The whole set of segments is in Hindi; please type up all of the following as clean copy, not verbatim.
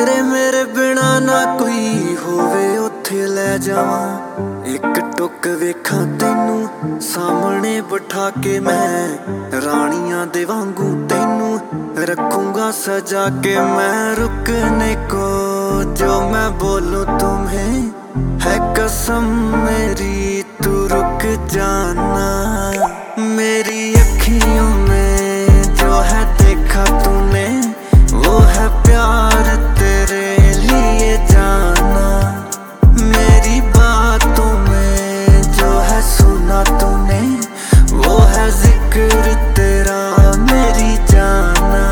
तेरे मेरे बिना ना कोई होवे उत्थे ले जावां। एक टुक वेखां तैनू सामने बिठा के मैं रानियां दे वांगू तैनू रखूंगा सजा के। मैं रुकने को जो मैं बोलूं तुम्हें है कसम मेरी, तू रुक जाना। मेरी अखियों में जो है देखा तूने वो है प्यार तेरे लिए जाना। मेरी बातों में जो है सुना तूने वो है जिक्र तेरा मेरी जाना।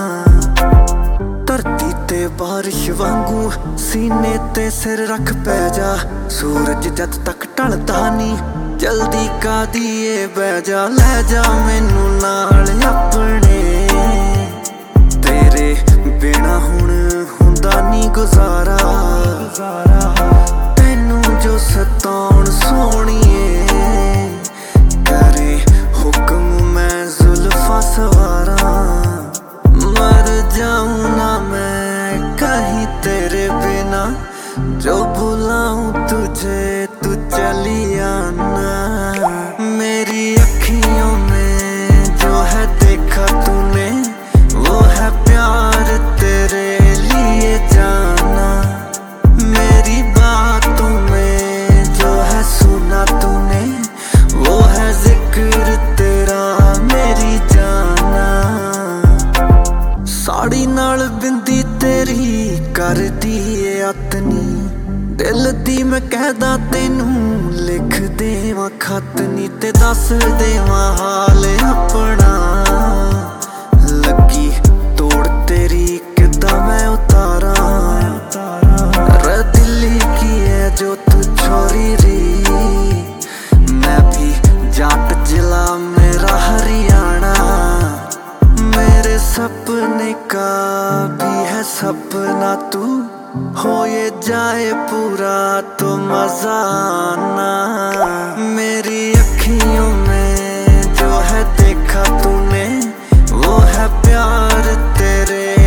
धरती ते बारिश वांगू सीने ते सिर रख पै जा। सूरज जद तक ढलदा नी जल्दी कादिए बह जा। लै जा मैनू नाल अपने, तेरे बिना हुण हुंदा नी गुजारा। तैनू जो सताउण सोहणीए करे हुक्म मैं जुल्फां सवारा। मर जाऊं ना मैं कहीं तेरे बिना, जो बुलाऊं तुझे तू चली आना। मेरी अखियों में जो है देखा तूने वो है प्यार तेरे लिए जाना। मेरी बातों में जो है सुना तूने वो है जिक्र तेरा मेरी जाना। साड़ी नाल बिंदी तेरी कर दी ए अतनी, दिल दी मैं कहदा तैनू लिख देवां खत नी ते दस देवां हाल अपना। लगी तोड़ तेरी किदां मैं उतारा, रे दिल्ली की है जो तू छोरी री। मैं भी जाट जिला मेरा हरियाणा, मेरे सपने का भी है सपना तू हो ये जाए पूरा तो मजा आना। मेरी अखियों में जो है देखा तूने वो है प्यार तेरे